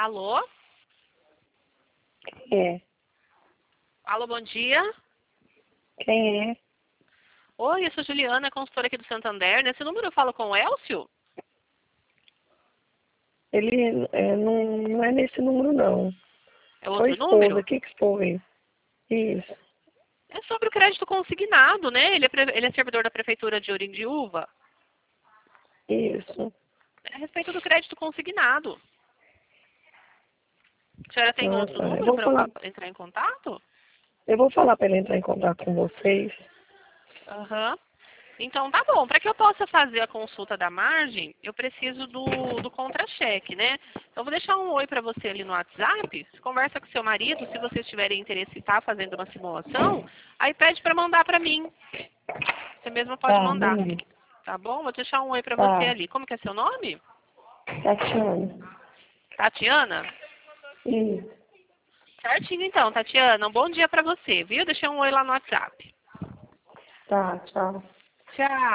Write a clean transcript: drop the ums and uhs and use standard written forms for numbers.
Alô? É. Alô, bom dia. Quem é? Oi, eu sou Juliana, consultora aqui do Santander. Nesse número eu falo com o Elcio? Ele não é nesse número, não. É Sua outro esposa, número? o que que foi? Isso, É sobre o crédito consignado, né? Ele é servidor da Prefeitura de Orindiúva. isso. É a respeito do crédito consignado. A senhora tem Ah, outro tá. número para entrar em contato? Eu vou falar para ele entrar em contato com vocês. Aham. Então, tá bom. Para que eu possa fazer a consulta da margem, eu preciso do contra-cheque, né? Então, eu vou deixar um oi para você ali no WhatsApp. Você conversa com seu marido, se vocês tiverem interesse em estar fazendo uma simulação, aí pede para mandar para mim. Você mesma pode Tá, mandar. beleza. Tá bom? Vou deixar um oi para você Tá. ali. Como que é seu nome? Tatiana. Tatiana? Isso. Certinho então, Tatiana. Um bom dia para você, viu? Deixei um oi lá no WhatsApp. Tá, tchau. Tchau.